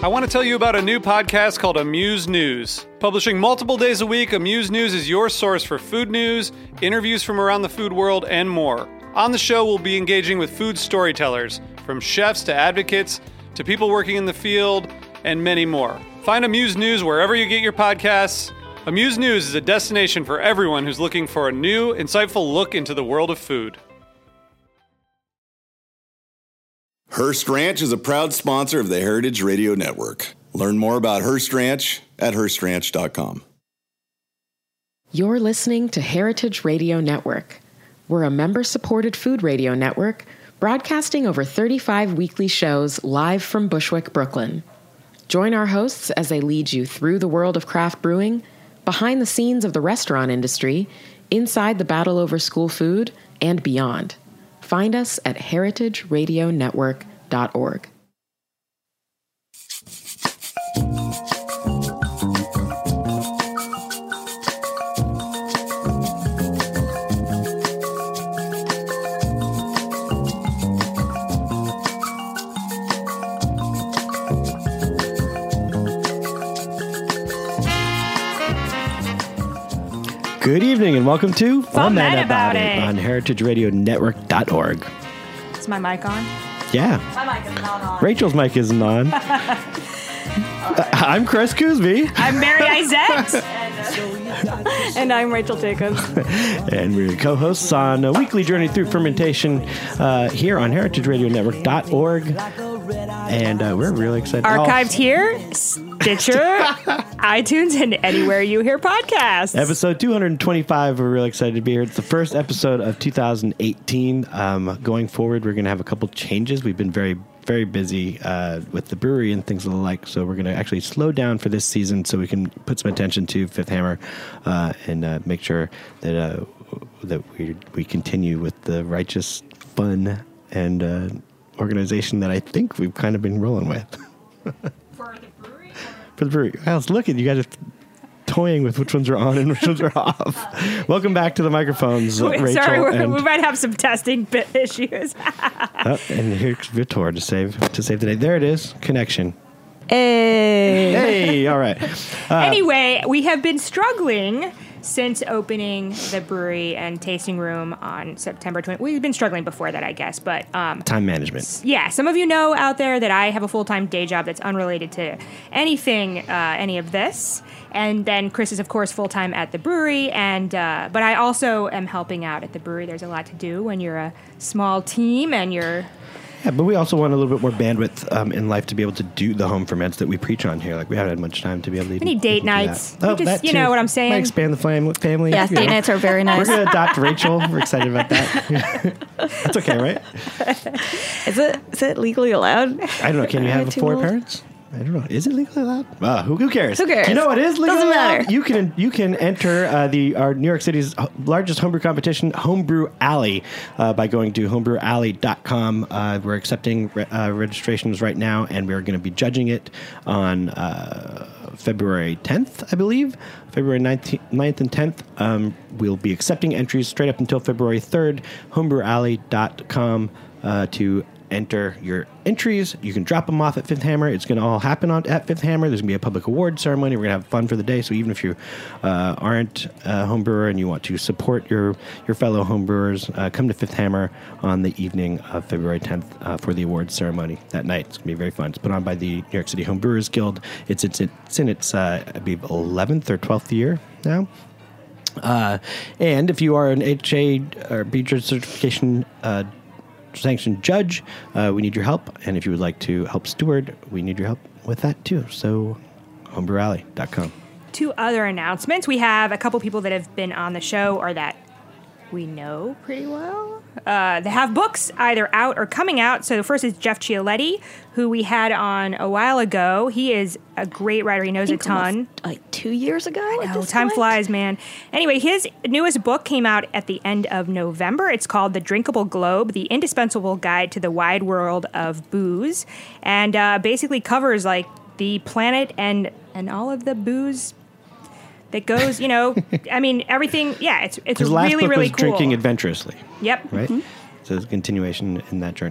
I want to tell you about a new podcast called Amuse News. Publishing multiple days a week, Amuse News is your source for food news, interviews from around the food world, and more. On the show, we'll be engaging with food storytellers, from chefs to advocates to people working in the field, and many more. Find Amuse News wherever you get your podcasts. Amuse News is a destination for everyone who's looking for a new, insightful look into the world of food. Hearst Ranch is a proud sponsor of the Heritage Radio Network. Learn more about Hearst Ranch at HearstRanch.com. You're listening to Heritage Radio Network. We're a member-supported food radio network broadcasting over 35 weekly shows live from Bushwick, Brooklyn. Join our hosts as they lead you through the world of craft brewing, behind the scenes of the restaurant industry, inside the battle over school food, and beyond. Find us at heritageradionetwork.org. Good evening and welcome to Fun Men About It on heritageradionetwork.org. Is my mic on? Yeah. My mic is not on. Rachel's mic isn't on. I'm Chris Cousby. I'm Mary Isette. And I'm Rachel Jacobs. And we're co-hosts on a weekly journey through fermentation here on heritageradionetwork.org. And we're really excited. Archived here, Stitcher, iTunes, and anywhere you hear podcasts. Episode 225. We're really excited to be here. It's the first episode of 2018. Going forward, we're going to have a couple changes. We've been very busy with the brewery and things of the like, so we're going to actually slow down for this season so we can put some attention to Fifth Hammer and make sure that we continue with the righteous fun and organization that I think we've kind of been rolling with. For the brewery? For the brewery. I was looking, you guys are toying with which ones are on and which ones are off. Welcome back to the microphones, Rachel. Sorry, we might have some testing bit issues. And here's Vitor to save the day. There it is. Connection. Hey, all right. Anyway, we have been struggling since opening the brewery and tasting room on September 20th. We've been struggling before that, I guess, but time management. Yeah, some of you know out there that I have a full-time day job that's unrelated to anything, any of this. And then Chris is, of course, full-time at the brewery, and but I also am helping out at the brewery. There's a lot to do when you're a small team and you're... Yeah, but we also want a little bit more bandwidth in life to be able to do the home ferments that we preach on here. Like, we haven't had much time to be able to... Any date nights. That you know what I'm saying? Might expand the family. Yes, date nights are very nice. We're going to adopt Rachel. We're excited about that. That's okay, right? Is it legally allowed? I don't know. Can you have 4 parents? I don't know. Is it legally allowed? Who cares? Who cares? You know what is legally Doesn't allowed? matter. You can enter our New York City's largest homebrew competition, Homebrew Alley, by going to homebrewalley.com. We're accepting registrations right now, and we're going to be judging it on February 10th, I believe. February 9th and 10th. We'll be accepting entries straight up until February 3rd. Homebrewalley.com to enter your entries. You can drop them off at Fifth Hammer. It's going to all happen at Fifth Hammer. There's going to be a public award ceremony. We're going to have fun for the day. So even if you aren't a home brewer and you want to support your fellow home brewers, come to Fifth Hammer on the evening of February 10th for the awards ceremony that night. It's going to be very fun. It's put on by the New York City Home Brewers Guild. It's in its I believe 11th or 12th year now. And if you are an HA or BJRS certification sanctioned judge, we need your help, and if you would like to help steward, we need your help with that too. So homebrewalley.com. 2 other announcements. We have a couple people that have been on the show or that we know pretty well. They have books either out or coming out. So the first is Jeff Chioletti, who we had on a while ago. He is a great writer. He knows a ton. Like 2 years ago? Oh, time flies, man. Anyway, his newest book came out at the end of November. It's called The Drinkable Globe, The Indispensable Guide to the Wide World of Booze, and basically covers like the planet and all of the booze that goes, you know, I mean, everything. Yeah, it's His last really, book really was cool. Drinking Adventurously. Yep. Right? So it's a continuation in that journey.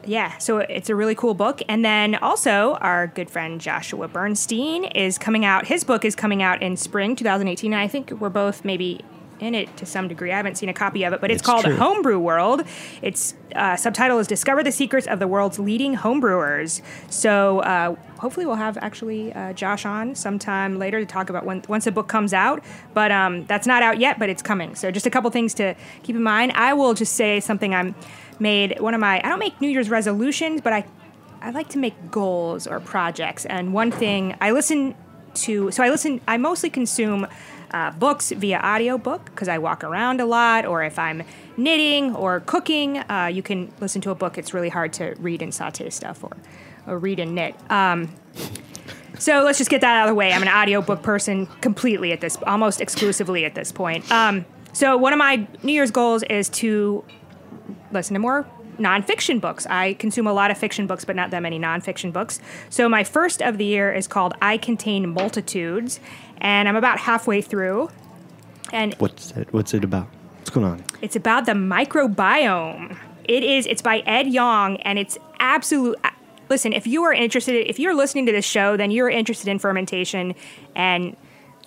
Yeah, so it's a really cool book. And then also our good friend Joshua Bernstein is coming out. His book is coming out in spring 2018. And I think we're both maybe in it to some degree. I haven't seen a copy of it, but it's called true. Homebrew World. Its subtitle is Discover the Secrets of the World's Leading Homebrewers. So hopefully we'll have actually Josh on sometime later to talk about once the book comes out. But that's not out yet, but it's coming. So just a couple things to keep in mind. I will just say something I don't make New Year's resolutions, but I like to make goals or projects. And one thing I mostly consume books via audiobook because I walk around a lot, or if I'm knitting or cooking, you can listen to a book. It's really hard to read and saute stuff or read and knit. So let's just get that out of the way. I'm an audiobook person completely almost exclusively at this point. So one of my New Year's goals is to listen to more nonfiction books. I consume a lot of fiction books, but not that many nonfiction books. So my first of the year is called I Contain Multitudes, and I'm about halfway through. And What's it about? What's going on? it's about the microbiome. It's by Ed Yong, and it's absolute. Listen, if you're listening to this show, then you're interested in fermentation, and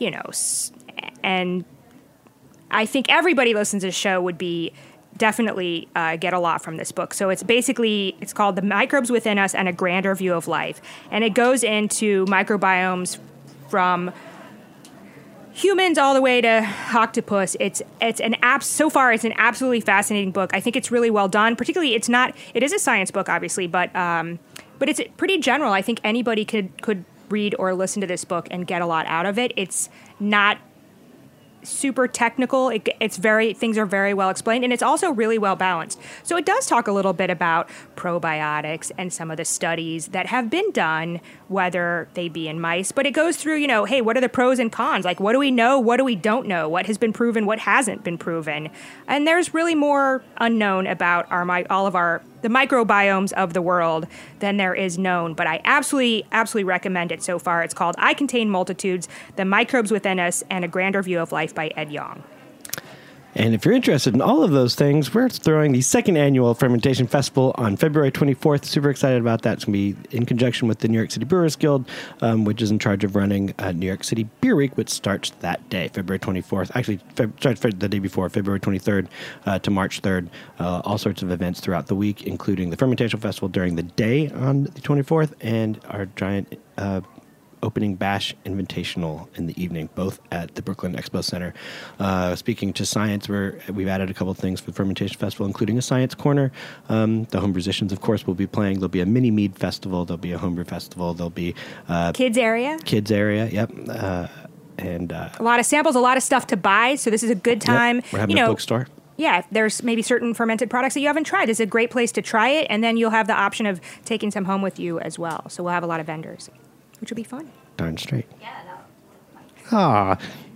and I think everybody listens to this show would be definitely get a lot from this book. So it's called The Microbes Within Us and a Grander View of Life. And it goes into microbiomes from humans all the way to octopus. So far it's an absolutely fascinating book. I think it's really well done. Particularly it is a science book, obviously, but it's pretty general. I think anybody could read or listen to this book and get a lot out of it. It's not super technical. Things are very well explained, and it's also really well balanced. So it does talk a little bit about probiotics and some of the studies that have been done, whether they be in mice, but it goes through, hey, what are the pros and cons? Like, what do we know? What do we don't know? What has been proven? What hasn't been proven? And there's really more unknown about the microbiomes of the world than there is known, but I absolutely, absolutely recommend it so far. It's called I Contain Multitudes, The Microbes Within Us, and a Grander View of Life by Ed Yong. And if you're interested in all of those things, we're throwing the second annual Fermentation Festival on February 24th. Super excited about that. It's going to be in conjunction with the New York City Brewers Guild, which is in charge of running New York City Beer Week, which starts that day, February 24th. Actually, starts the day before, February 23rd to March 3rd. All sorts of events throughout the week, including the Fermentation Festival during the day on the 24th and our giant opening bash invitational in the evening, both at the Brooklyn Expo Center. Speaking to science, we've added a couple of things for the Fermentation Festival, including a science corner. The home musicians, of course, will be playing. There'll be a mini mead festival. There'll be a homebrew festival. There'll be Kids area, yep. And a lot of samples, a lot of stuff to buy. So this is a good time. Yep. We're having a bookstore. Yeah, if there's maybe certain fermented products that you haven't tried, it's a great place to try it, and then you'll have the option of taking some home with you as well. So we'll have a lot of vendors, which will be fun. Darn straight. Okay.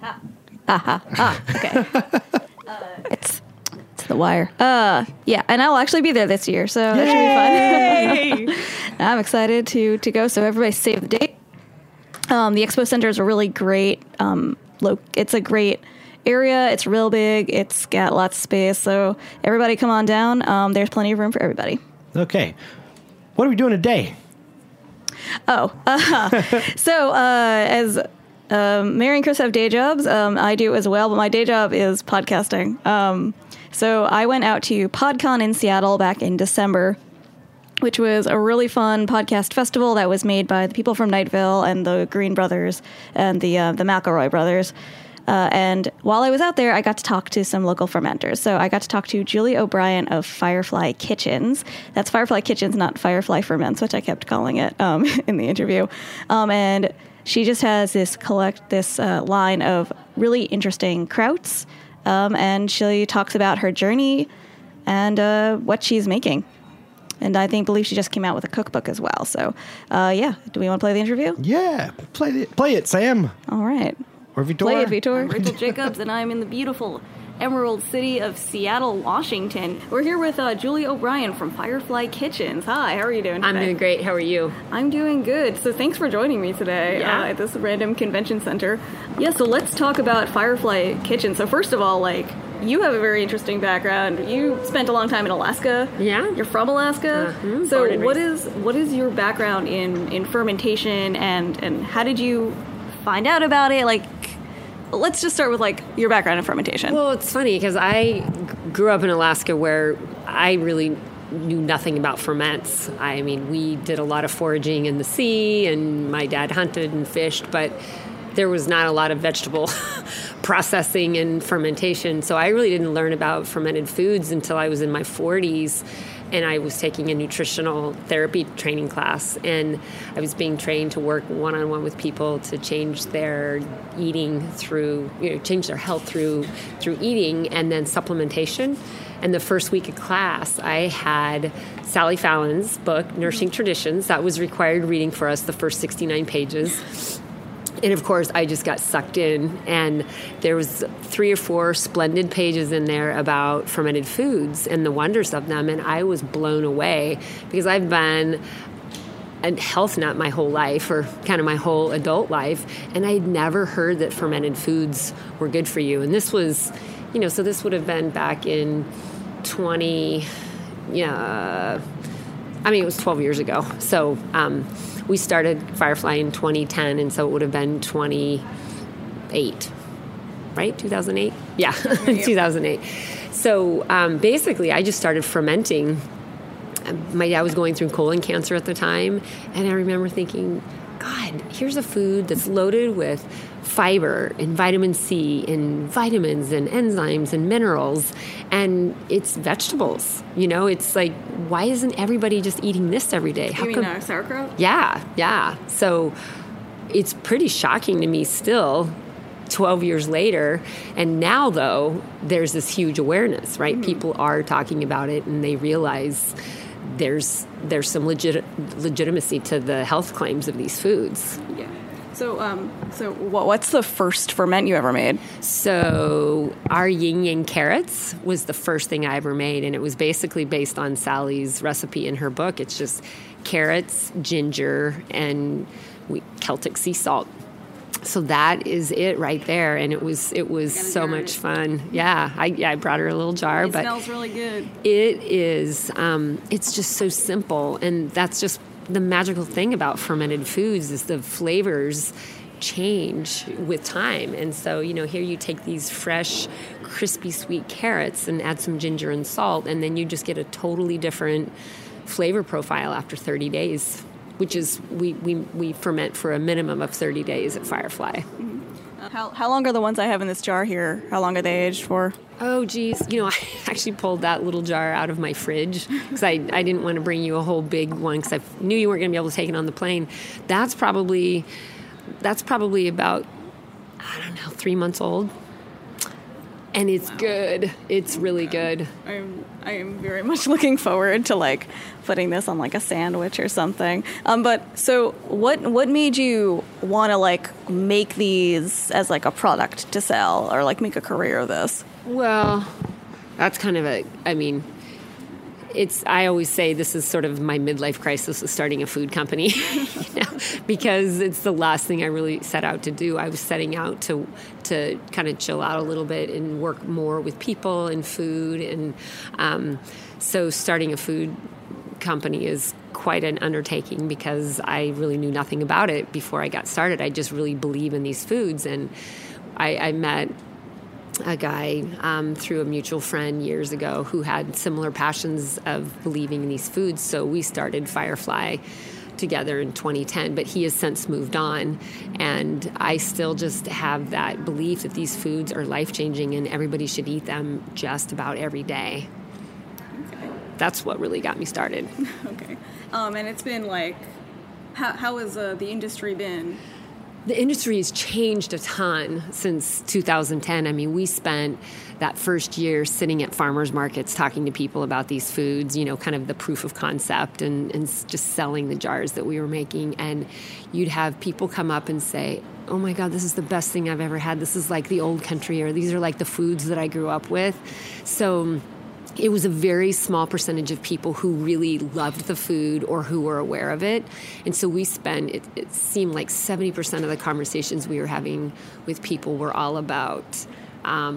It's The Wire. Yeah, and I'll actually be there this year, so that should be fun. I'm excited to go. So everybody save the date. The Expo Center is a really great. It's a great area. It's real big. It's got lots of space. So everybody, come on down. There's plenty of room for everybody. Okay, what are we doing today? So as Mary and Chris have day jobs, I do as well, but my day job is podcasting. So I went out to PodCon in Seattle back in December, which was a really fun podcast festival that was made by the people from Nightville and the Green Brothers and the McElroy brothers. And while I was out there, I got to talk to some local fermenters. So I got to talk to Julie O'Brien of Firefly Kitchens. That's Firefly Kitchens, not Firefly Ferments, which I kept calling it in the interview. And she just has this line of really interesting krauts. And she talks about her journey and what she's making. And I believe she just came out with a cookbook as well. So, do we want to play the interview? Yeah, play it, Sam. All right. Or Vitor. Play it, Vitor. I'm Rachel Jacobs, and I'm in the beautiful Emerald City of Seattle, Washington. We're here with Julie O'Brien from Firefly Kitchens. Hi, how are you doing today? I'm doing great. How are you? I'm doing good. So thanks for joining me today at this random convention center. Yeah, so let's talk about Firefly Kitchen. So first of all, you have a very interesting background. You spent a long time in Alaska. Yeah. You're from Alaska. So what is your background in fermentation and how did you find out about it? Like, let's just start with like your background in fermentation. Well, it's funny because I grew up in Alaska where I really knew nothing about ferments. I mean, we did a lot of foraging in the sea and my dad hunted and fished, but there was not a lot of vegetable processing and fermentation. So I really didn't learn about fermented foods until I was in my 40s. And I was taking a nutritional therapy training class. And I was being trained to work one-on-one with people to change their eating through, change their health through eating and then supplementation. And the first week of class, I had Sally Fallon's book, Nourishing Traditions. That was required reading for us, the first 69 pages. And of course, I just got sucked in, and there was 3 or 4 splendid pages in there about fermented foods and the wonders of them, and I was blown away because I've been a health nut my whole life, or kind of my whole adult life, and I'd never heard that fermented foods were good for you. And this was, so this would have been back in it was 12 years ago. So, we started Firefly in 2010, and so it would have been 2008, right? 2008? Yeah, 2008. So basically, I just started fermenting. My dad was going through colon cancer at the time, and I remember thinking, God, here's a food that's loaded with fiber and vitamin C and vitamins and enzymes and minerals, and it's vegetables. It's like, why isn't everybody just eating this every day? You mean sauerkraut? Yeah. So it's pretty shocking to me still, 12 years later. And now, though, there's this huge awareness, right? Mm-hmm. People are talking about it, and they realize there's some legitimacy to the health claims of these foods. Yeah. So what's the first ferment you ever made? So our yin yang carrots was the first thing I ever made, and it was basically based on Sally's recipe in her book. It's just carrots, ginger, and Celtic sea salt. So that is it right there, and it was so much fun. Yeah, I brought her a little jar, but it smells really good. It is. It's just so simple, and that's just the magical thing about fermented foods is the flavors change with time. And so, here you take these fresh, crispy, sweet carrots and add some ginger and salt, and then you just get a totally different flavor profile after 30 days. Which is, we ferment for a minimum of 30 days at Firefly. Mm-hmm. How long are the ones I have in this jar here? How long are they aged for? Oh, geez. I actually pulled that little jar out of my fridge because I didn't want to bring you a whole big one because I knew you weren't going to be able to take it on the plane. That's probably about, 3 months old. And it's good. It's really good. I am very much looking forward to putting this on a sandwich or something. But so what made you want to make these as a product to sell or make a career of this? Well, that's kind of I always say this is sort of my midlife crisis of starting a food company, because it's the last thing I really set out to do. I was setting out to kind of chill out a little bit and work more with people and food. And so starting a food company is quite an undertaking because I really knew nothing about it before I got started. I just really believe in these foods. And I met a guy through a mutual friend years ago who had similar passions of believing in these foods. So we started Firefly together in 2010, but he has since moved on. And I still just have that belief that these foods are life-changing and everybody should eat them just about every day. Okay. That's what really got me started. Okay. And it's been how has the industry been? The industry has changed a ton since 2010. I mean, we spent that first year sitting at farmers markets talking to people about these foods, kind of the proof of concept and just selling the jars that we were making. And you'd have people come up and say, oh my God, this is the best thing I've ever had. This is like the old country, or these are like the foods that I grew up with. So it was a very small percentage of people who really loved the food or who were aware of it. And so we spent, it seemed like 70% of the conversations we were having with people were all about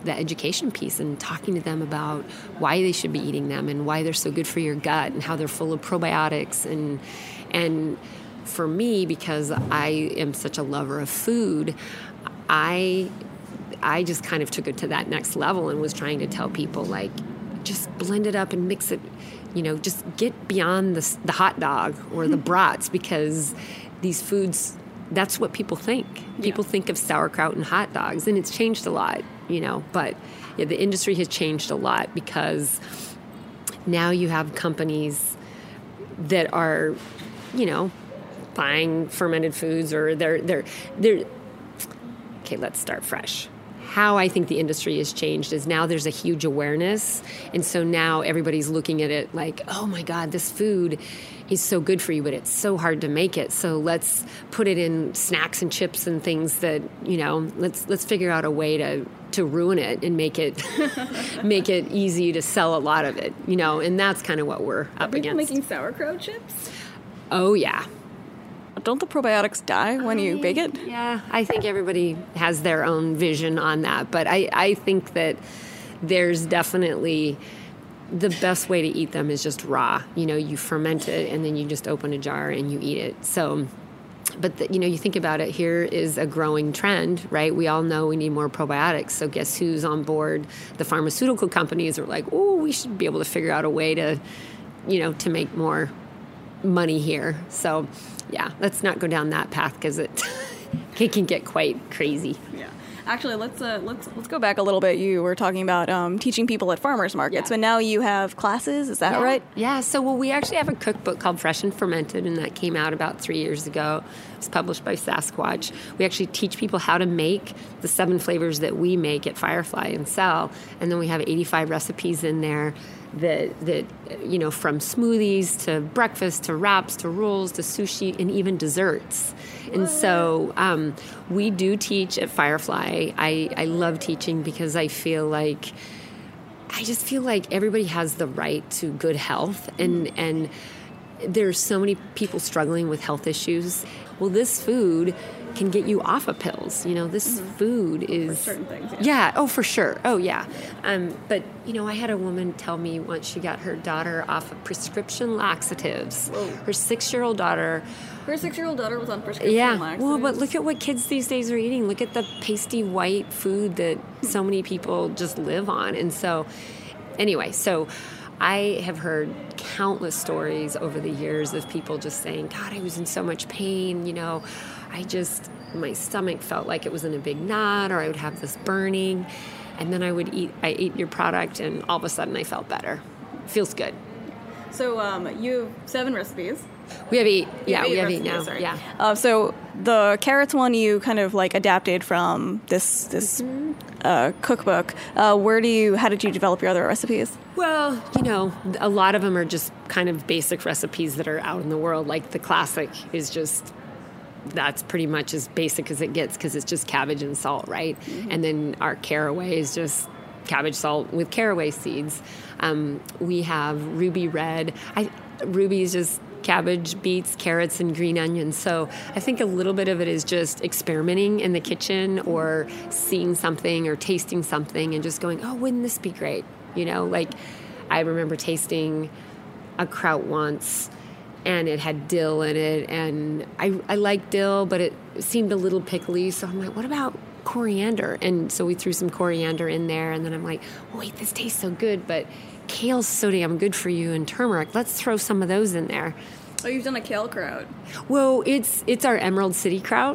the education piece and talking to them about why they should be eating them and why they're so good for your gut and how they're full of probiotics. And for me, because I am such a lover of food, I just kind of took it to that next level and was trying to tell people, like, just blend it up and mix it, just get beyond the hot dog or the brats, because these foods, that's what people think. People think of sauerkraut and hot dogs, and it's changed a lot, but the industry has changed a lot because now you have companies that are, buying fermented foods, or they're okay, let's start fresh. How I think the industry has changed is now there's a huge awareness. And so now everybody's looking at it like, oh my God, this food is so good for you, but it's so hard to make it. So let's put it in snacks and chips and things that, let's figure out a way to ruin it and make it make it easy to sell a lot of it, and that's kind of what we're up against. Are people making sauerkraut chips? Oh, yeah. Don't the probiotics die when you bake it? Yeah, I think everybody has their own vision on that. But I think that there's definitely the best way to eat them is just raw. You ferment it and then you just open a jar and you eat it. So, but you think about it, here is a growing trend, right? We all know we need more probiotics. So guess who's on board? The pharmaceutical companies are like, oh, we should be able to figure out a way to, to make more money here. So yeah, let's not go down that path because it can get quite crazy. Yeah. Actually, let's go back a little bit. You were talking about teaching people at farmers markets, but now you have classes. Is that right? Yeah. So, we actually have a cookbook called Fresh and Fermented, and that came out about 3 years ago. It's published by Sasquatch. We actually teach people how to make the 7 flavors that we make at Firefly and sell, and then we have 85 recipes in there that from smoothies to breakfast to wraps to rolls to sushi and even desserts. And so we do teach at Firefly. I love teaching because I just feel like everybody has the right to good health, and there's so many people struggling with health issues. Well, this food can get you off of pills. This food is... For certain things, yeah. Oh, for sure. Oh, yeah. But, I had a woman tell me once she got her daughter off of prescription laxatives. Whoa. Her 6-year-old daughter... Her 6-year-old daughter was on prescription laxatives? Well, but look at what kids these days are eating. Look at the pasty white food that so many people just live on. And so, anyway, I have heard countless stories over the years of people just saying, God, I was in so much pain, my stomach felt like it was in a big knot, or I would have this burning, and then I ate your product, and all of a sudden I felt better. Feels good. So you have 7 recipes. We have 8. Yeah, we have recipes, 8 now. sorry. Yeah. So the carrots one you kind of like adapted from this cookbook. How did you develop your other recipes? Well, a lot of them are just kind of basic recipes that are out in the world. Like the classic is just, that's pretty much as basic as it gets because it's just cabbage and salt, right? Mm-hmm. And then our caraway is just cabbage salt with caraway seeds. We have ruby red. Ruby is just cabbage, beets, carrots, and green onions. So I think a little bit of it is just experimenting in the kitchen or seeing something or tasting something and just going, oh, wouldn't this be great? Like I remember tasting a kraut once and it had dill in it, and I like dill, but it seemed a little pickly. So I'm like, what about coriander? And so we threw some coriander in there, and then I'm like, oh, wait, this tastes so good, but kale's so damn good for you, and turmeric. Let's throw some of those in there. Oh, you've done a kale kraut. Well, it's our Emerald City kraut.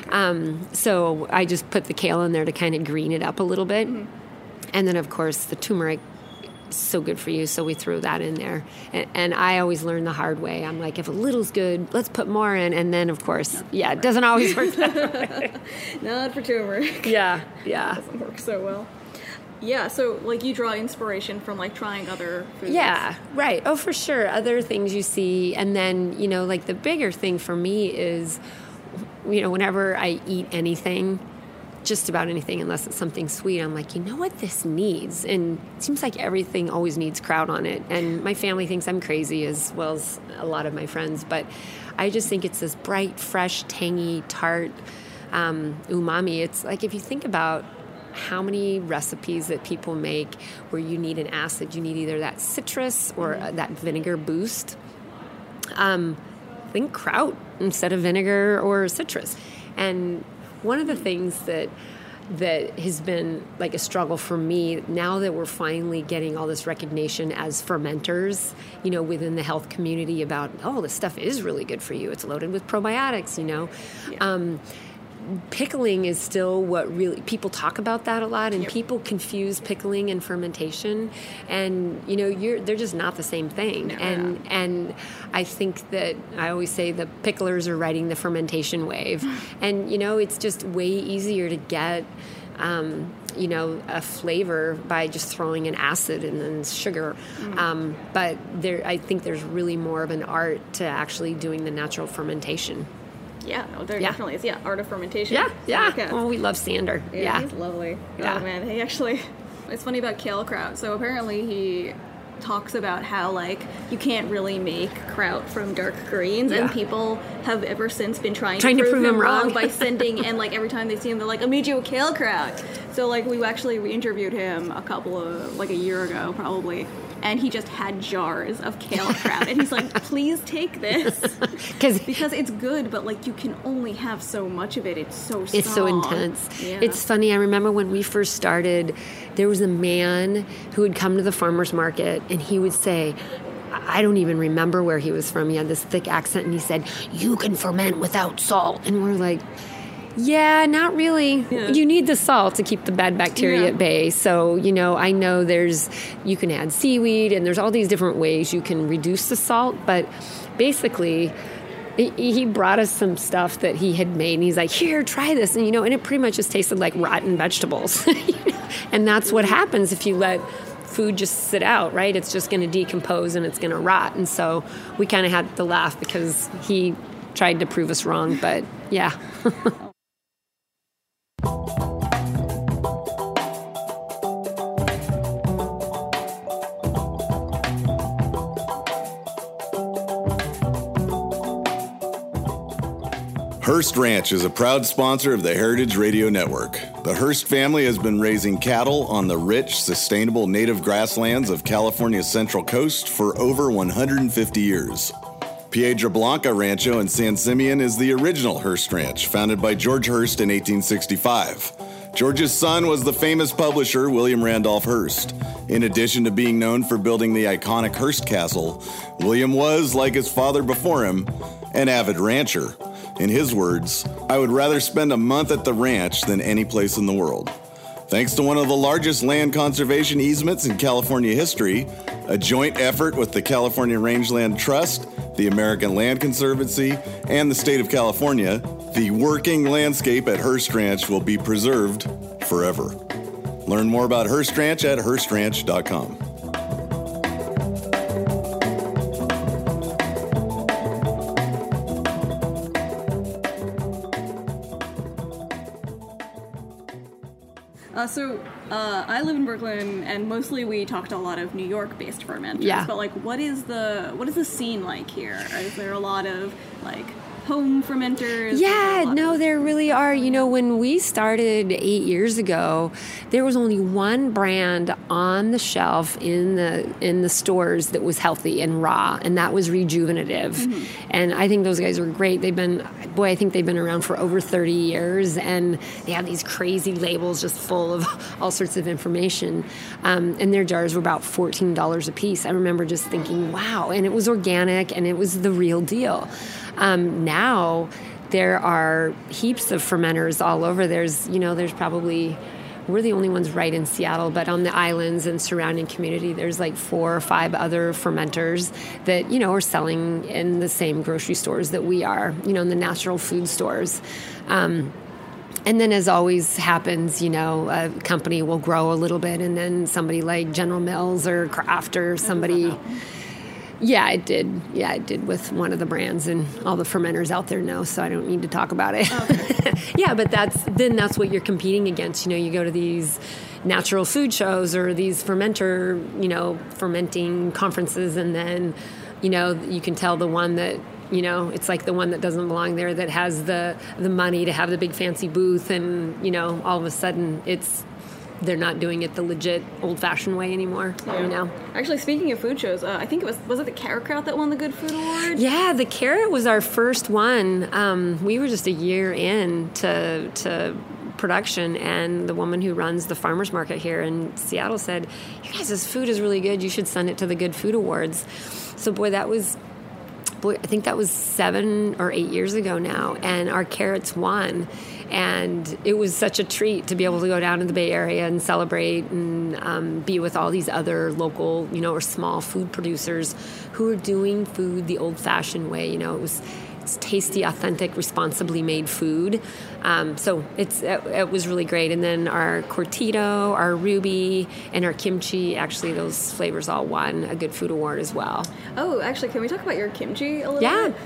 So I just put the kale in there to kind of green it up a little bit. Mm-hmm. And then, of course, the turmeric is so good for you, so we threw that in there. And I always learn the hard way. I'm like, if a little's good, let's put more in. And then, of course, it doesn't always work that way. Not for turmeric. Yeah. It doesn't work so well. Yeah, so, you draw inspiration from, trying other foods. Yeah, right. Oh, for sure. Other things you see. And then, the bigger thing for me is, whenever I eat anything, just about anything, unless it's something sweet, I'm like, you know what this needs? And it seems like everything always needs kraut on it. And my family thinks I'm crazy, as well as a lot of my friends. But I just think it's this bright, fresh, tangy, tart umami. It's like, if you think about how many recipes that people make where you need an acid. You need either that citrus or that vinegar boost. Think kraut instead of vinegar or citrus. And one of the things that has been like a struggle for me now that we're finally getting all this recognition as fermenters, within the health community about, this stuff is really good for you. It's loaded with probiotics, Yeah. Pickling is still what really people talk about that a lot, and people confuse pickling and fermentation, and they're just not the same thing. No, and I think that I always say the picklers are riding the fermentation wave, and it's just way easier to get a flavor by just throwing an acid and then sugar. But I think there's really more of an art to actually doing the natural fermentation. Yeah, there definitely is. Yeah, art of fermentation. Yeah. Oh, we love Sander. Yeah. He's lovely. Yeah. Oh, man. It's funny about kale kraut. So apparently he talks about how, you can't really make kraut from dark greens, and people have ever since been trying to prove him wrong by sending, and, every time they see him, they're like, I made you a kale kraut. So, we interviewed him a year ago, probably, and he just had jars of kale kraut, and he's like, please take this, because it's good, but you can only have so much of it. It's so strong. It's so intense. Yeah. It's funny. I remember when we first started, there was a man who would come to the farmer's market, and he would say, I don't even remember where he was from. He had this thick accent, and he said, you can ferment without salt. And we're like, yeah, not really. Yeah. You need the salt to keep the bad bacteria at bay. So, I know you can add seaweed, and there's all these different ways you can reduce the salt. But basically, he brought us some stuff that he had made, and he's like, here, try this. And, and it pretty much just tasted like rotten vegetables. And that's what happens if you let food just sit out, right? It's just going to decompose and it's going to rot. And so we kind of had to laugh because he tried to prove us wrong. But, yeah. Hearst Ranch is a proud sponsor of the Heritage Radio Network. The Hearst family has been raising cattle on the rich, sustainable native grasslands of California's Central Coast for over 150 years. Piedra Blanca Rancho in San Simeon is the original Hearst Ranch, founded by George Hearst in 1865. George's son was the famous publisher William Randolph Hearst. In addition to being known for building the iconic Hearst Castle, William was, like his father before him, an avid rancher. In his words, I would rather spend a month at the ranch than any place in the world. Thanks to one of the largest land conservation easements in California history, a joint effort with the California Rangeland Trust, the American Land Conservancy, and the state of California, the working landscape at Hearst Ranch will be preserved forever. Learn more about Hearst Ranch at HearstRanch.com. I live in Brooklyn, and mostly we talk to a lot of New York-based fermenters. Yeah. But what is the scene like here? Is there a lot of home fermenters? Yeah, no, there really are. When we started 8 years ago, there was only one brand on the shelf in the stores that was healthy and raw, and that was Rejuvenative. Mm-hmm. And I think those guys are great. I think they've been around for over 30 years, and they have these crazy labels just full of all sorts of information. And their jars were about $14 a piece. I remember just thinking, wow, and it was organic, and it was the real deal. Now there are heaps of fermenters all over. There's probably, we're the only ones right in Seattle, but on the islands and surrounding community, there's 4 or 5 other fermenters that, are selling in the same grocery stores that we are, in the natural food stores. And then, as always happens, a company will grow a little bit, and then somebody like General Mills or Kraft or somebody... Yeah, it did. Yeah, it did with one of the brands, and all the fermenters out there know, so I don't need to talk about it. Okay. Yeah, but that's what you're competing against. You go to these natural food shows or these fermenting conferences, and then, you can tell the one that, it's like the one that doesn't belong there that has the money to have the big fancy booth, and, all of a sudden it's they're not doing it the legit old-fashioned way anymore. You know. Actually, speaking of food shows, I think was it the Carrot Kraut that won the Good Food Award? Yeah, the Carrot was our first one. We were just a year in to production, and the woman who runs the farmers market here in Seattle said, "You guys, this food is really good. You should send it to the Good Food Awards." So, I think that was 7 or 8 years ago now, and our carrots won. And it was such a treat to be able to go down to the Bay Area and celebrate and be with all these other local, or small food producers who are doing food the old-fashioned way. It's tasty, authentic, responsibly made food. So it was really great. And then our Cortito, our Ruby, and our kimchi, actually those flavors all won a Good Food Award as well. Oh, actually, can we talk about your kimchi a little bit?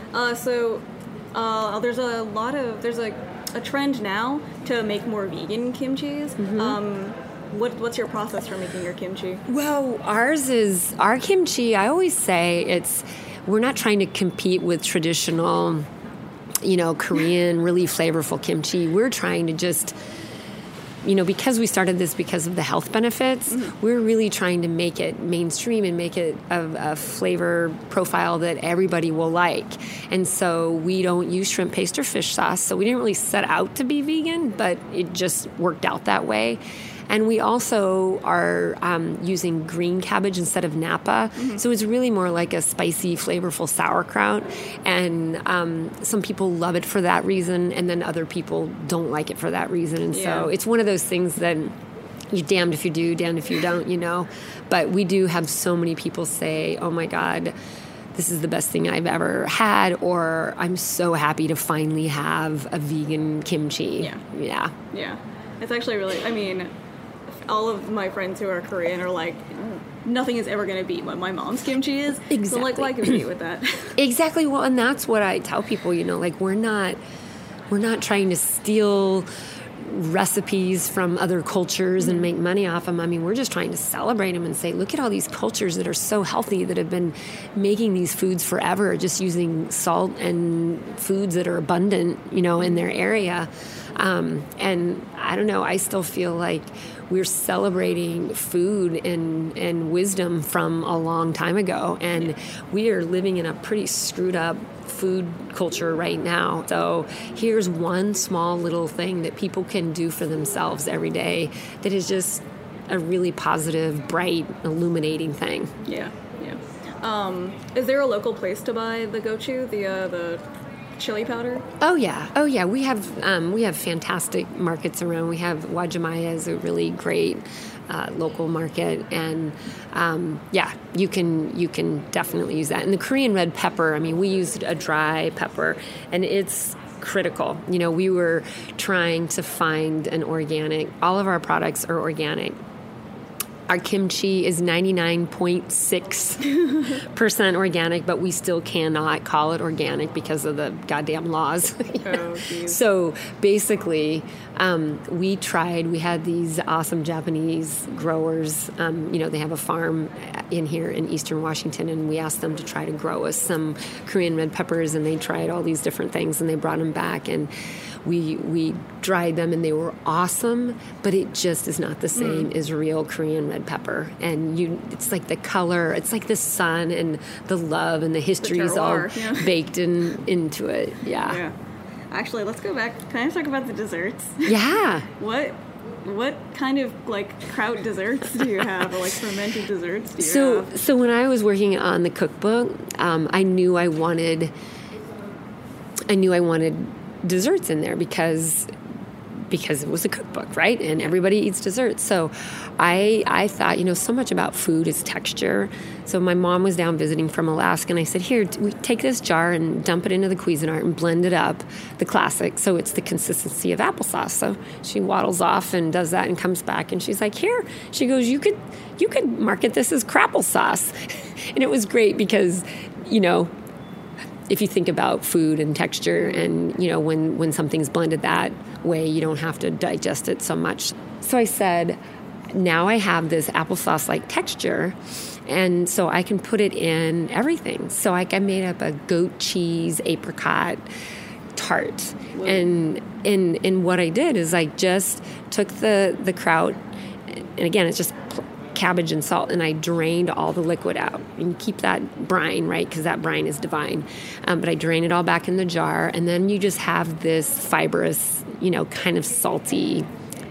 There's a trend now to make more vegan kimchis. Mm-hmm. What's your process for making your kimchi? Well, our kimchi, I always say we're not trying to compete with traditional, Korean, really flavorful kimchi. We're trying to just, because we started this because of the health benefits, we're really trying to make it mainstream and make it a flavor profile that everybody will like. And so we don't use shrimp paste or fish sauce. So we didn't really set out to be vegan, but it just worked out that way. And we also are using green cabbage instead of Napa. Mm-hmm. So it's really more like a spicy, flavorful sauerkraut. And some people love it for that reason, and then other people don't like it for that reason. And so it's one of those things that you're damned if you do, damned if you don't, But we do have so many people say, oh, my God, this is the best thing I've ever had, or I'm so happy to finally have a vegan kimchi. Yeah. It's actually really, all of my friends who are Korean are like, nothing is ever going to beat what my mom's kimchi is. Exactly. So, why compete with that? Exactly. Well, and that's what I tell people, we're not trying to steal recipes from other cultures and make money off them. We're just trying to celebrate them and say, look at all these cultures that are so healthy, that have been making these foods forever, just using salt and foods that are abundant, in their area. And I don't know, I still feel like we're celebrating food and wisdom from a long time ago. And we are living in a pretty screwed up food culture right now. So here's one small little thing that people can do for themselves every day that is just a really positive, bright, illuminating thing. Yeah. Is there a local place to buy the gochu, the chili powder? Oh yeah. We have fantastic markets around. We have Wajimaya is a really great local market, and you can definitely use that. And the Korean red pepper, we used a dry pepper, and it's critical. We were trying to find an organic. All of our products are organic. Our kimchi is 99.6% organic, but we still cannot call it organic because of the goddamn laws. So basically, we had these awesome Japanese growers. They have a farm in here in Eastern Washington, and we asked them to try to grow us some Korean red peppers, and they tried all these different things, and they brought them back, and we dried them, and they were awesome, but it just is not the same as real Korean red pepper. And it's like the color, it's like the sun and the love and the history is all baked into it. Yeah. Actually, let's go back. Can I talk about the desserts? Yeah. What kind of kraut desserts do you have, or fermented desserts do you have? So when I was working on the cookbook, I knew I wanted desserts in there because it was a cookbook, right? And everybody eats desserts. So I thought, so much about food is texture. So my mom was down visiting from Alaska, and I said, here, we take this jar and dump it into the Cuisinart and blend it up, the classic, so it's the consistency of applesauce. So she waddles off and does that and comes back, and she's like, here. She goes, you could market this as crapple sauce. And it was great because, if you think about food and texture, and when something's blended that way, you don't have to digest it so much. So I said, now I have this applesauce-like texture, and so I can put it in everything. So I made up a goat cheese apricot tart. Whoa. And what I did is I just took the kraut and again, it's just cabbage and salt, and I drained all the liquid out. And you keep that brine, right, because that brine is divine. But I drain it all back in the jar, and then you just have this fibrous, kind of salty,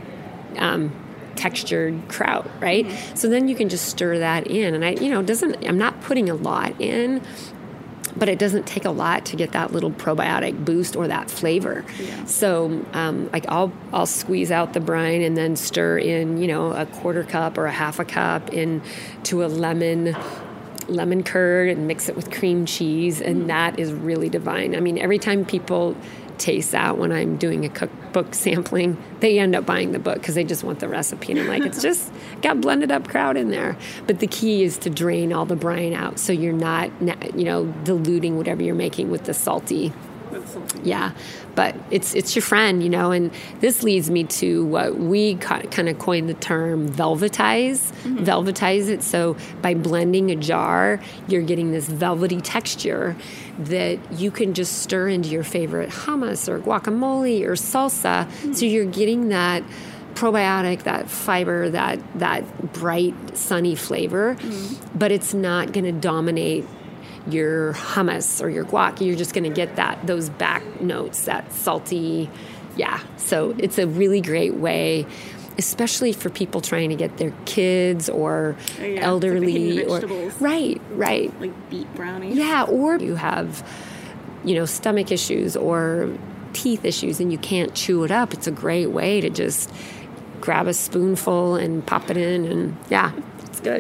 textured kraut, right? Mm-hmm. So then you can just stir that in, and I'm not putting a lot in, but it doesn't take a lot to get that little probiotic boost or that flavor. Yeah. So, I'll squeeze out the brine and then stir in, a quarter cup or a half a cup into a lemon curd and mix it with cream cheese, and that is really divine. I mean, every time people taste that when I'm doing a cookbook sampling, they end up buying the book because they just want the recipe. And I'm like, it's just got blended up kraut in there. But the key is to drain all the brine out so you're not, diluting whatever you're making with the salty. Yeah, but it's your friend, and this leads me to what we kind of coined the term velvetize. Mm-hmm. Velvetize it. So by blending a jar, you're getting this velvety texture that you can just stir into your favorite hummus or guacamole or salsa. Mm-hmm. So you're getting that probiotic, that fiber, that bright, sunny flavor, mm-hmm. but it's not going to dominate your hummus or your guac. You're just going to get those back notes, that salty, yeah. So it's a really great way, especially for people trying to get their kids or elderly or vegetables. Right. Like beet brownies. Yeah, or you have, stomach issues or teeth issues and you can't chew it up. It's a great way to just grab a spoonful and pop it in, and yeah, it's good.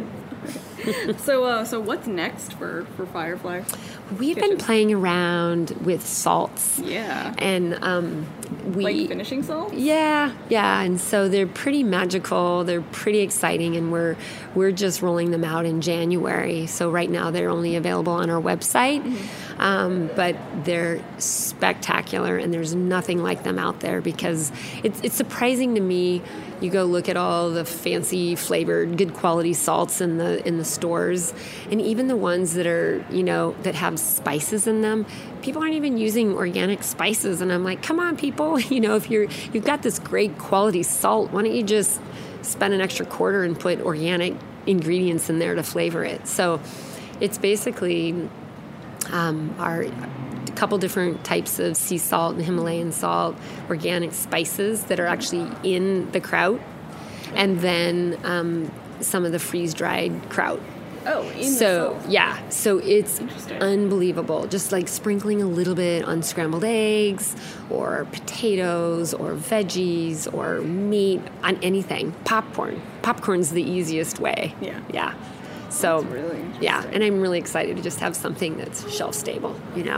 So what's next for Firefly? We've Kitchen? been playing around with salts. Yeah. And like finishing salts? Yeah. And so they're pretty magical. They're pretty exciting, and we're just rolling them out in January. So right now they're only available on our website. Mm-hmm. But they're spectacular, and there's nothing like them out there because it's surprising to me. You go look at all the fancy flavored, good quality salts in the stores, and even the ones that are, that have spices in them, people aren't even using organic spices. And I'm like, come on, people, if you've got this great quality salt, why don't you just spend an extra $quarter and put organic ingredients in there to flavor it? So it's basically our couple different types of sea salt and Himalayan salt, organic spices that are actually in the kraut, and then some of the freeze-dried kraut. Oh, in the salt. Yeah, so it's unbelievable. Just like sprinkling a little bit on scrambled eggs or potatoes or veggies or meat, on anything. Popcorn's the easiest way. Yeah. So, really yeah, and I'm really excited to just have something that's shelf stable,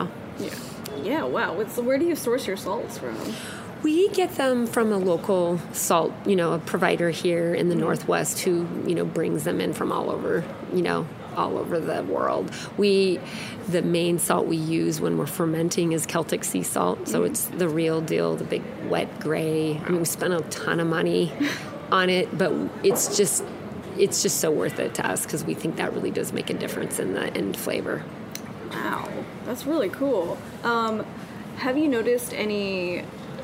Yeah, wow. Where do you source your salts from? We get them from a local salt, a provider here in the Northwest who, brings them in from all over the world. The main salt we use when we're fermenting is Celtic sea salt. So it's the real deal, the big wet gray. I mean, we spent a ton of money on it, but it's just so worth it to us because we think that really does make a difference in the end flavor. Wow, that's really cool. Have you noticed any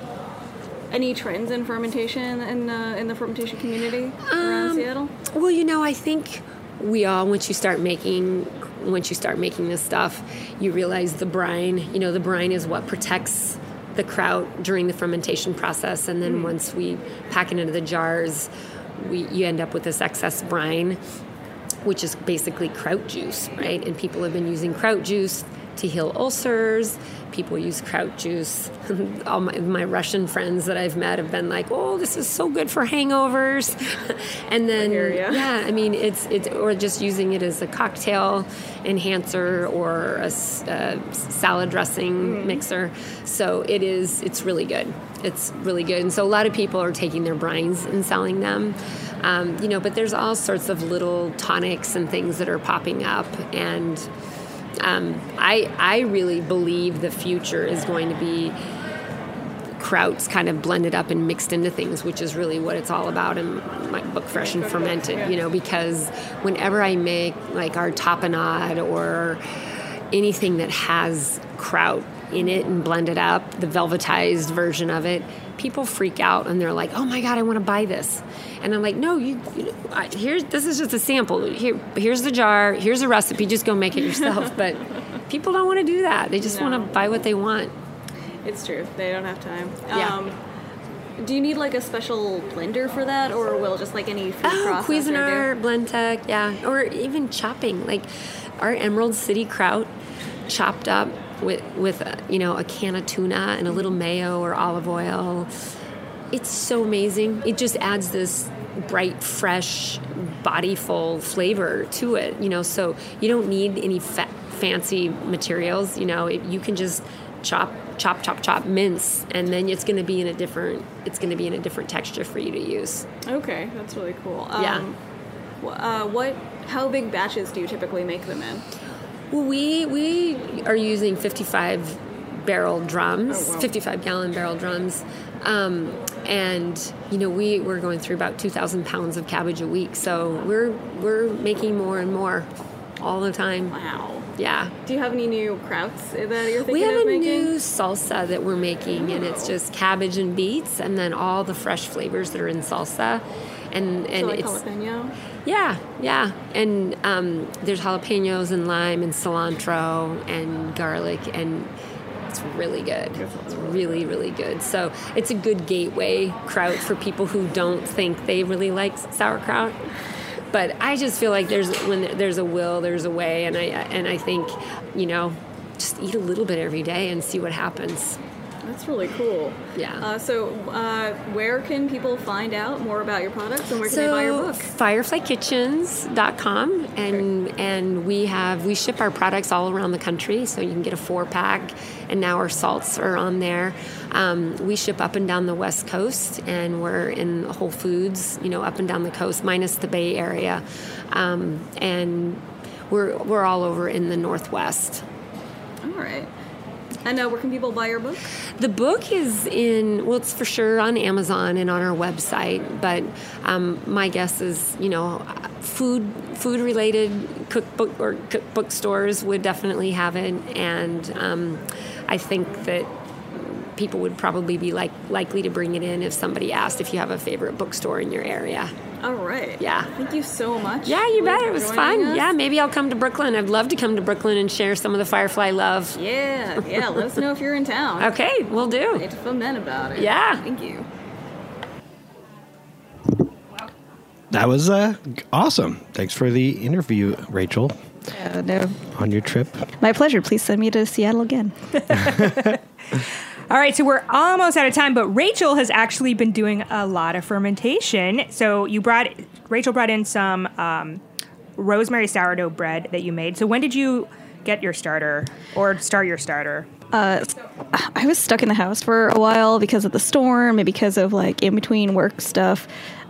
trends in fermentation in the fermentation community around Seattle? Well, I think we all, once you start making this stuff, you realize the brine. The brine is what protects the kraut during the fermentation process, and then once we pack it into the jars, you end up with this excess brine, which is basically kraut juice, right? And people have been using kraut juice to heal ulcers. People use kraut juice. All my Russian friends that I've met have been like, "Oh, this is so good for hangovers." And then, I mean, it's or just using it as a cocktail enhancer or a salad dressing mixer. So it's really good. It's really good. And so a lot of people are taking their brines and selling them. But there's all sorts of little tonics and things that are popping up, and I really believe the future is going to be krauts kind of blended up and mixed into things, which is really what it's all about in my book, Fresh and Fermented, because whenever I make like our tapenade or anything that has kraut in it and blended up, the velvetized version of it, people freak out and they're like, oh my God, I want to buy this. And I'm like, no, this is just a sample. Here's the jar. Here's a recipe. Just go make it yourself. But people don't want to do that. They just want to buy what they want. It's true. They don't have time. Yeah. Do you need like a special blender for that, or will just like any food processor Cuisinart, Blendtec, yeah. Or even chopping. Like our Emerald City kraut chopped up with a can of tuna and a little mayo or olive oil. It's so amazing. It just adds this bright, fresh, bodyful flavor to it, so you don't need any fancy materials. You can just chop, mince, and then it's going to be in a different texture for you to use. Okay, that's really cool. Yeah. How big batches do you typically make them in? Well, we are using 55 barrel drums, 55-gallon barrel drums. And we're going through about 2,000 pounds of cabbage a week, so we're making more and more all the time. Wow. Yeah. Do you have any new krauts that you're thinking of making? We have a new salsa that we're making, and it's just cabbage and beets, and then all the fresh flavors that are in salsa, and so like it's jalapeno. Yeah, and there's jalapenos and lime and cilantro and garlic, and it's really good. It's really, really good. So it's a good gateway kraut for people who don't think they really like sauerkraut. But I just feel like when there's a will, there's a way, and I think, just eat a little bit every day and see what happens. That's really cool. Yeah. So where can people find out more about your products, and where can they buy your book? FireflyKitchens.com, and we ship our products all around the country, so you can get a 4-pack, and now our salts are on there. We ship up and down the West Coast, and we're in Whole Foods, up and down the coast, minus the Bay Area, and we're all over in the Northwest. All right. And where can people buy your book? The book is it's for sure on Amazon and on our website, but my guess is, food-related cookbook stores would definitely have it, and I think that people would probably be likely to bring it in if somebody asked if you have a favorite bookstore in your area. All right. Yeah. Thank you so much. Yeah, you bet. It was fun. Us. Yeah, maybe I'll come to Brooklyn. I'd love to come to Brooklyn and share some of the Firefly love. Yeah. Let us know if you're in town. Okay, we'll do. I need to foment about it. Yeah. Thank you. That was awesome. Thanks for the interview, Rachel. No. On your trip. My pleasure. Please send me to Seattle again. All right, so we're almost out of time, but Rachel has actually been doing a lot of fermentation. So Rachel brought in some rosemary sourdough bread that you made. So when did you get your starter or start your starter? I was stuck in the house for a while because of the storm and because of in between work stuff.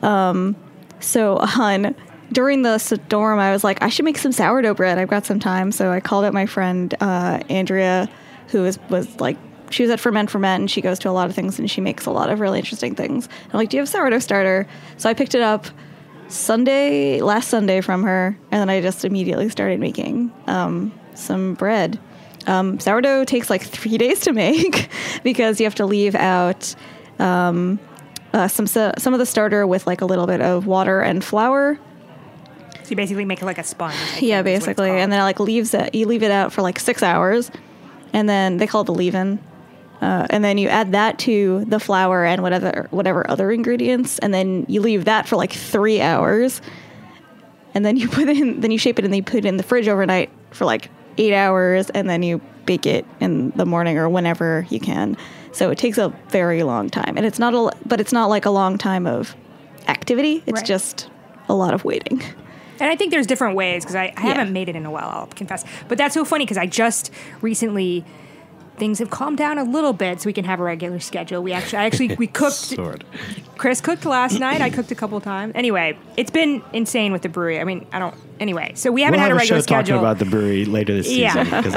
During the storm, I was like, I should make some sourdough bread. I've got some time. So I called up my friend, Andrea, who was she was at Ferment, and she goes to a lot of things, and she makes a lot of really interesting things. I'm like, do you have a sourdough starter? So I picked it up last Sunday from her, and then I just immediately started making some bread. Sourdough takes 3 days to make because you have to leave out some of the starter with a little bit of water and flour. So you basically make it like a sponge. Yeah, basically. And then you leave it out for 6 hours, and then they call it the leave-in. And then you add that to the flour and whatever other ingredients, and then you leave that for 3 hours, and then you shape it and you put it in the fridge overnight for 8 hours, and then you bake it in the morning or whenever you can. So it takes a very long time, and it's not a long time of activity. It's just a lot of waiting. And I think there's different ways because I haven't made it in a while, I'll confess. But that's so funny because I just recently. Things have calmed down a little bit, so we can have a regular schedule. We cooked. Chris cooked last night. I cooked a couple times. Anyway, it's been insane with the brewery. Anyway, so we haven't had a regular schedule. We'll have a show talking about the brewery later this season because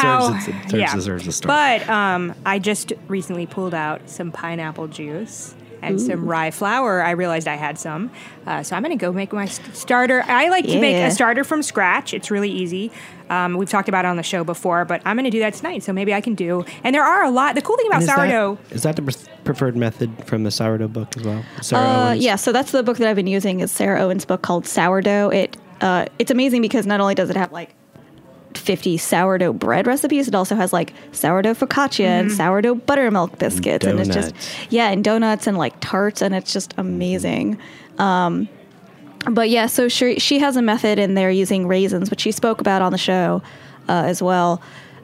it deserves a story. But I just recently pulled out some pineapple juice, and some rye flour. I realized I had some. So I'm going to go make my starter. I like to make a starter from scratch. It's really easy. We've talked about it on the show before, but I'm going to do that tonight. So maybe I can do. And there are a lot. The cool thing about sourdough. Is that the preferred method from the sourdough book as well? Sarah Owens? Yeah, so that's the book that I've been using is Sarah Owens' book called Sourdough. It's amazing because not only does it have like 50 sourdough bread recipes, it also has like sourdough focaccia and sourdough buttermilk biscuits. And it's just, and donuts and like tarts, and it's just amazing. But yeah, so she has a method in there using raisins, which she spoke about on the show as well,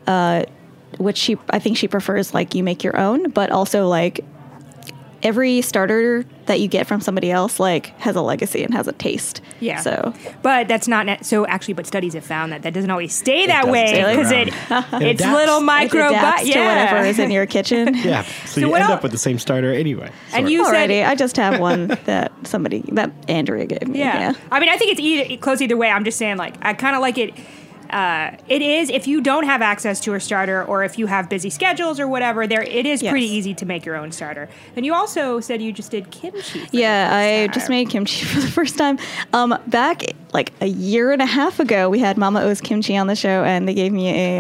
which I think she prefers like you make your own, but also like every starter that you get from somebody else like has a legacy and has a taste. Yeah. So, but that's not so actually. But studies have found that doesn't always stay that way because it's adapts. little micro to whatever is in your kitchen. Yeah. So you end up with the same starter anyway. And you said I just have one that Andrea gave me. Yeah. I mean, I think it's close either way. I'm just saying, like, I kind of like it. It is, if you don't have access to a starter or if you have busy schedules or whatever, it is pretty easy to make your own starter. And you also said you just did kimchi. I just made kimchi for the first time. Back like a year and a half ago, we had Mama O's Kimchi on the show, and they gave me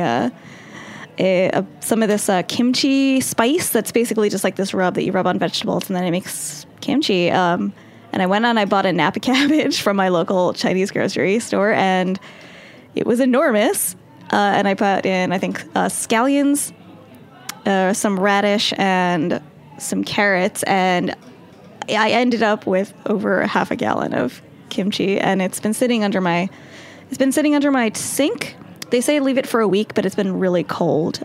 some of this kimchi spice that's basically just like this rub that you rub on vegetables, and then it makes kimchi. And I went on, I bought a Napa cabbage from my local Chinese grocery store, and it was enormous, and I put in, I think, scallions, some radish, and some carrots, and I ended up with over half a gallon of kimchi, and it's been sitting under my sink. They say leave it for a week, but it's been really cold,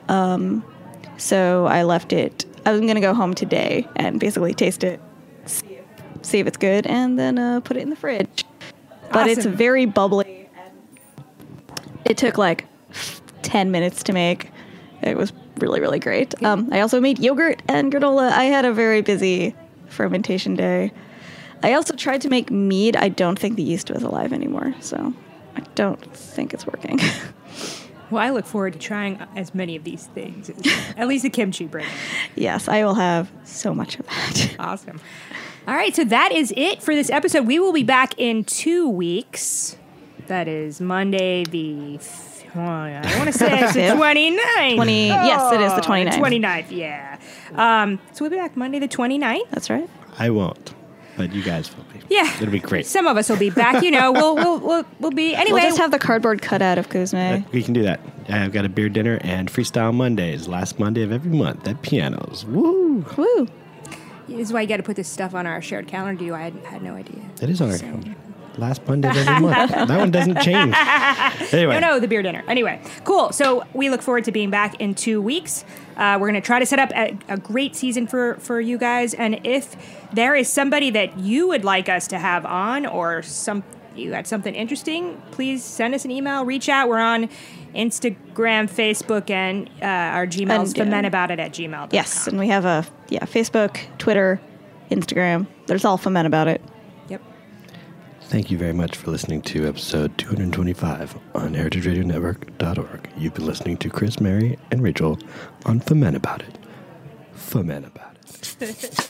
so I left it. I'm going to go home today and basically taste it, see if it's good, and then put it in the fridge. But It's very bubbly. It took like 10 minutes to make. It was really, really great. I also made yogurt and granola. I had a very busy fermentation day. I also tried to make mead. I don't think the yeast was alive anymore, so I don't think it's working. Well, I look forward to trying as many of these things, at least the kimchi brings. Yes, I will have so much of that. Awesome. All right, so that is it for this episode. We will be back in 2 weeks. That is Monday I want to say it's the 29th. Yes, it is the 29th. 29th, yeah. So we'll be back Monday the 29th. That's right. I won't, but you guys will be. Yeah. It'll be great. Some of us will be back, we'll be, anyway. We'll just have the cardboard cutout of Kuzme. We can do that. I've got a beer dinner and Freestyle Mondays, last Monday of every month at Pianos. Woo! Woo! This is why you got to put this stuff on our shared calendar. I had no idea. It is on our calendar. Last Monday of every month. That one doesn't change. Anyway. No, the beer dinner. Anyway, cool. So we look forward to being back in 2 weeks. We're going to try to set up a great season for you guys. And if there is somebody that you would like us to have on, or you had something interesting, please send us an email, reach out. We're on Instagram, Facebook, and our Gmail's fementabout@gmail.com. Yes, and we have Facebook, Twitter, Instagram. There's all fementabout. Yep. Thank you very much for listening to episode 225 on heritageradionetwork.org. You've been listening to Chris, Mary, and Rachel on Ferment About It. Ferment About It.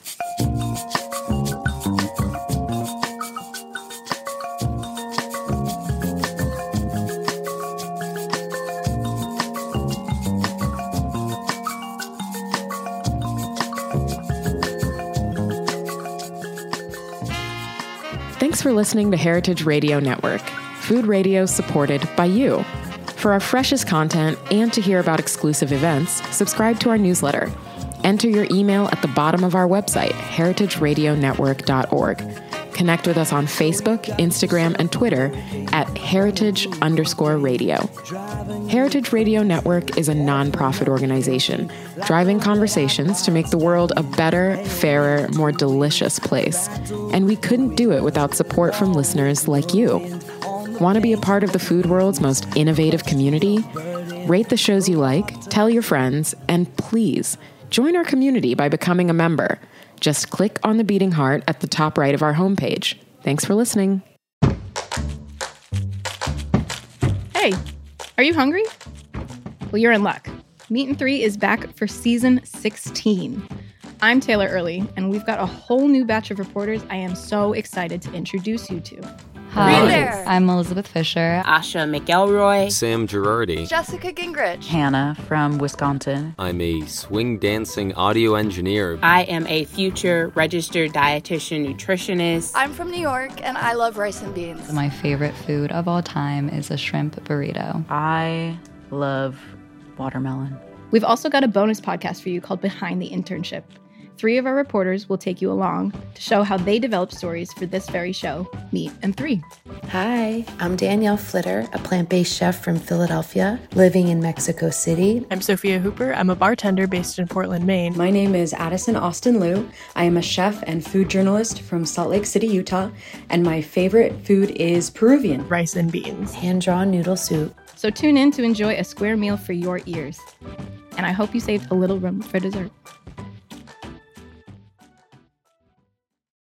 Thanks for listening to Heritage Radio Network, food radio supported by you. For our freshest content and to hear about exclusive events, subscribe to our newsletter. Enter your email at the bottom of our website, heritageradionetwork.org. Connect with us on Facebook, Instagram, and Twitter at heritage_radio. Heritage Radio Network is a nonprofit organization, driving conversations to make the world a better, fairer, more delicious place. And we couldn't do it without support from listeners like you. Want to be a part of the food world's most innovative community? Rate the shows you like, tell your friends, and please join our community by becoming a member. Just click on the beating heart at the top right of our homepage. Thanks for listening. Hey, are you hungry? Well, you're in luck. Meat and 3 is back for season 16. I'm Taylor Early, and we've got a whole new batch of reporters I am so excited to introduce you to. Hi, I'm Elizabeth Fisher. Asha McElroy. Sam Girardi. Jessica Gingrich. Hannah from Wisconsin. I'm a swing dancing audio engineer. I am a future registered dietitian nutritionist. I'm from New York, and I love rice and beans. My favorite food of all time is a shrimp burrito. I love watermelon. We've also got a bonus podcast for you called Behind the Internship. 3 of our reporters will take you along to show how they developed stories for this very show, Meat and 3. Hi, I'm Danielle Flitter, a plant-based chef from Philadelphia, living in Mexico City. I'm Sophia Hooper. I'm a bartender based in Portland, Maine. My name is Addison Austin Liu. I am a chef and food journalist from Salt Lake City, Utah, and my favorite food is Peruvian. Rice and beans. Hand-drawn noodle soup. So tune in to enjoy a square meal for your ears. And I hope you saved a little room for dessert.